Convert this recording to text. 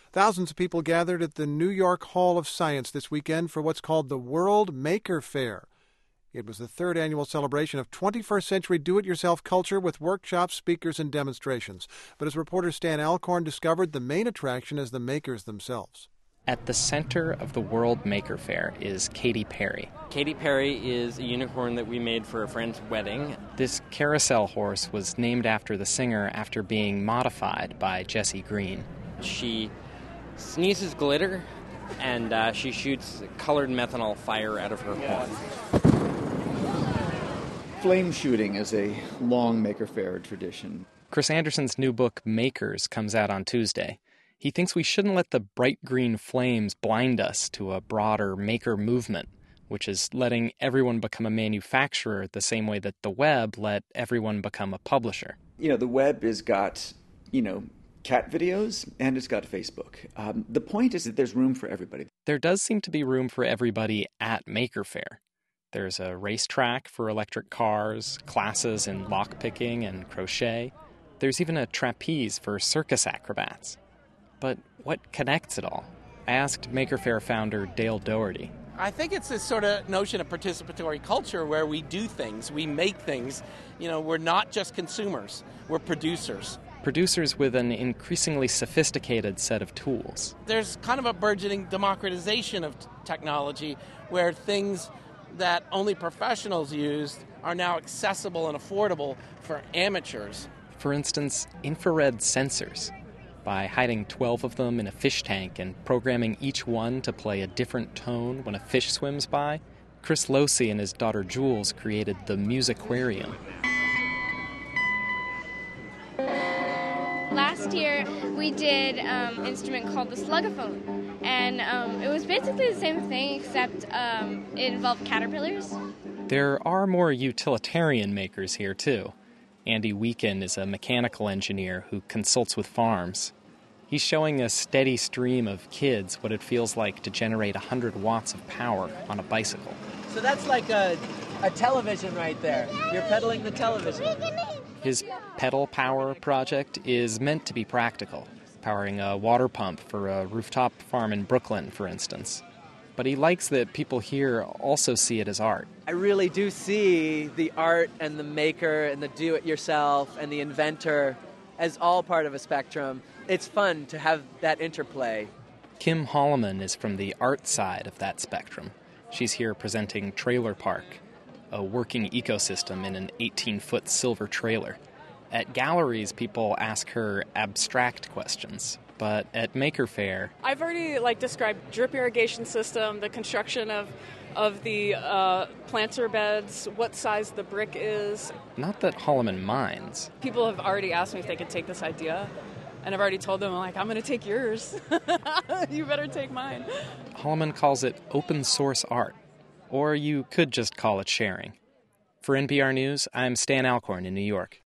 Thousands of people gathered at the New York Hall of Science this weekend for what's called the World Maker Faire. It was the third annual celebration of 21st century do-it-yourself culture with workshops, speakers, and demonstrations. But as reporter Stan Alcorn discovered, the main attraction is the makers themselves. At the center of the World Maker Faire is Katy Perry. Katy Perry is a unicorn that we made for a friend's wedding. This carousel horse was named after the singer after being modified by Jesse Green. She sneezes glitter, and she shoots colored methanol fire out of her horn. Flame shooting is a long Maker Faire tradition. Chris Anderson's new book, Makers, comes out on Tuesday. He thinks we shouldn't let the bright green flames blind us to a broader maker movement, which is letting everyone become a manufacturer the same way that the web let everyone become a publisher. The web has got, cat videos, and it's got Facebook. The point is that there's room for everybody. There does seem to be room for everybody at Maker Faire. There's a racetrack for electric cars, classes in lockpicking and crochet. There's even a trapeze for circus acrobats. But what connects it all? I asked Maker Faire founder Dale Doherty. I think it's this sort of notion of participatory culture where we do things, we make things. We're not just consumers, we're producers. Producers with an increasingly sophisticated set of tools. There's kind of a burgeoning democratization of technology where things that only professionals use are now accessible and affordable for amateurs. For instance, infrared sensors. By hiding 12 of them in a fish tank and programming each one to play a different tone when a fish swims by, Chris Losey and his daughter Jules created the Musiquarium. Last year, we did an instrument called the Slugophone. And it was basically the same thing, except it involved caterpillars. There are more utilitarian makers here, too. Andy Weeken is a mechanical engineer who consults with farms. He's showing a steady stream of kids what it feels like to generate 100 watts of power on a bicycle. So that's like a television right there. You're pedaling the television. His pedal power project is meant to be practical, powering a water pump for a rooftop farm in Brooklyn, for instance. But he likes that people here also see it as art. I really do see the art and the maker and the do-it-yourself and the inventor as all part of a spectrum. It's fun to have that interplay. Kim Holloman is from the art side of that spectrum. She's here presenting Trailer Park, a working ecosystem in an 18-foot silver trailer. At galleries, people ask her abstract questions. But at Maker Faire, I've already described drip irrigation system, the construction of the planter beds, what size the brick is. Not that Holloman minds. People have already asked me if they could take this idea, and I've already told them, I'm going to take yours. You better take mine. Holloman calls it open source art, or you could just call it sharing. For NPR News, I'm Stan Alcorn in New York.